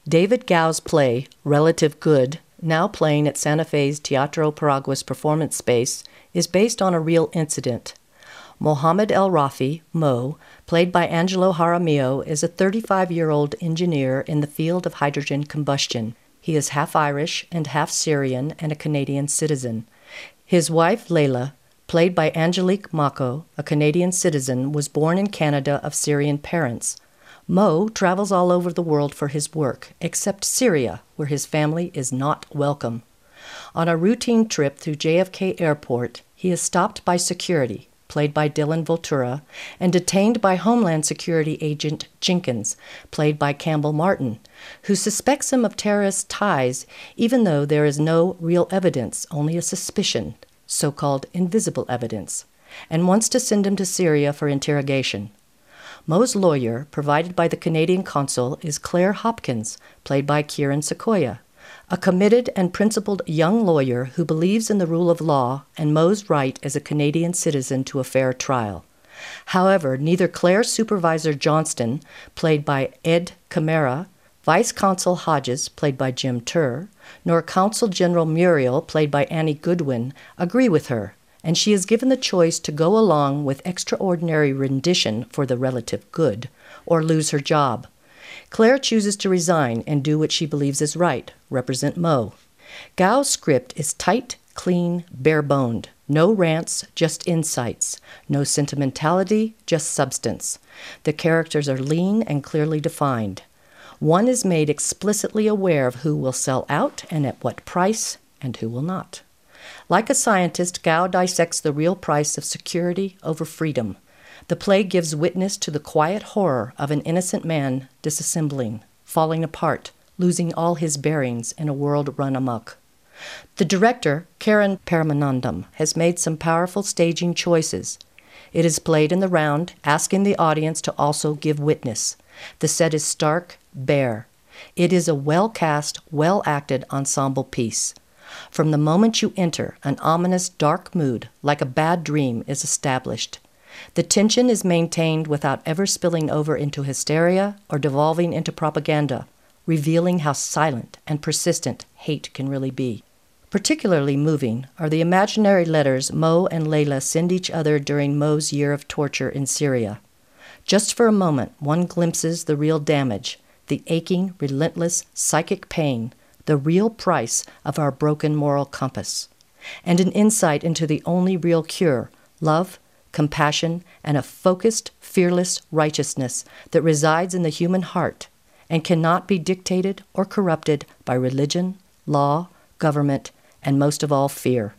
David Gao's play, Relative Good, now playing at Santa Fe's Teatro Paraguas performance space, is based on a real incident. Mohammed El Rafi, Mo, played by Angelo Jaramillo, is a 35-year-old engineer in the field of hydrogen combustion. He is half Irish and half Syrian and a Canadian citizen. His wife, Leila, played by Angelique Mako, a Canadian citizen, was born in Canada of Syrian parents. Mo travels all over the world for his work, except Syria, where his family is not welcome. On a routine trip through JFK Airport, he is stopped by security, played by Dylan Voltura, and detained by Homeland Security Agent Jenkins, played by Campbell Martin, who suspects him of terrorist ties, even though there is no real evidence, only a suspicion, so-called invisible evidence, and wants to send him to Syria for interrogation. Mo's lawyer, provided by the Canadian consul, is Claire Hopkins, played by Kieran Sequoia, a committed and principled young lawyer who believes in the rule of law and Mo's right as a Canadian citizen to a fair trial. However, neither Claire's supervisor Johnston, played by Ed Camara, Vice Consul Hodges, played by Jim Turr, nor Consul General Muriel, played by Annie Goodwin, agree with her, and she is given the choice to go along with extraordinary rendition for the relative good, or lose her job. Claire chooses to resign and do what she believes is right, represent Mo. Gao's script is tight, clean, bare-boned. No rants, just insights. No sentimentality, just substance. The characters are lean and clearly defined. One is made explicitly aware of who will sell out and at what price, and who will not. Like a scientist, Gao dissects the real price of security over freedom. The play gives witness to the quiet horror of an innocent man disassembling, falling apart, losing all his bearings in a world run amok. The director, Karen Paramanandam, has made some powerful staging choices. It is played in the round, asking the audience to also give witness. The set is stark, bare. It is a well-cast, well-acted ensemble piece. From the moment you enter, an ominous, dark mood, like a bad dream, is established. The tension is maintained without ever spilling over into hysteria or devolving into propaganda, revealing how silent and persistent hate can really be. Particularly moving are the imaginary letters Mo and Leila send each other during Mo's year of torture in Syria. Just for a moment, one glimpses the real damage, the aching, relentless, psychic pain, the real price of our broken moral compass, and an insight into the only real cure, love, compassion, and a focused, fearless righteousness that resides in the human heart and cannot be dictated or corrupted by religion, law, government, and most of all, fear.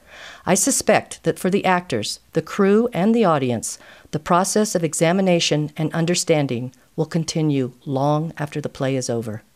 I suspect that for the actors, the crew, and the audience, the process of examination and understanding will continue long after the play is over.